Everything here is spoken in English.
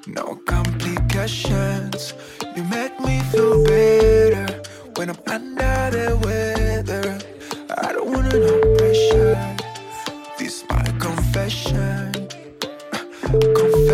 No complications. You make me feel better when I'm under the weather. I don't wanna no pressure. This my confession. Confession.